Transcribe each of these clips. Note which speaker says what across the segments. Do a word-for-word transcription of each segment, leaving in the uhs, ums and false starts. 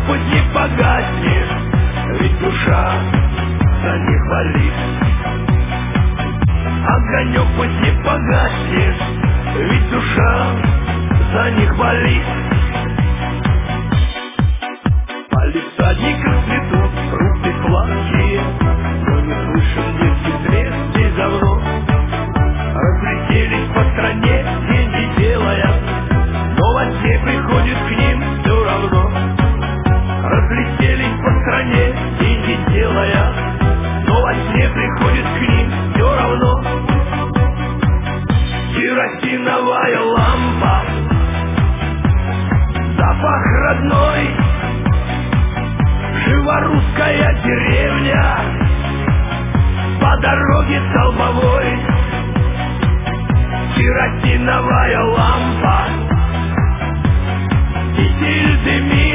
Speaker 1: пусть не погаснет, ведь душа за них болит. Огонек пусть не погаснет, ведь душа за них болит. Палисадниках цветут фрукты сладкие, но не слышен детский смех здесь давно. Разлетелись по стране, деньги делая, но во сне приходит к ним все равно. Разлетелись по стране, деньги делая, но во сне приходит к ним все равно. Керосиновая лампа, запах родной, жива русская деревня, по дороге столбовой. Керосиновая лампа, фитиль дымит,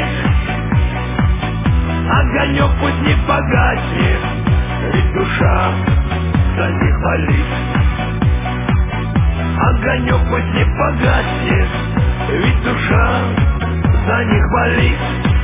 Speaker 1: огонек пусть не погаснет, ведь душа за них болит. Огонек пусть не погаснет, ведь душа за них болит.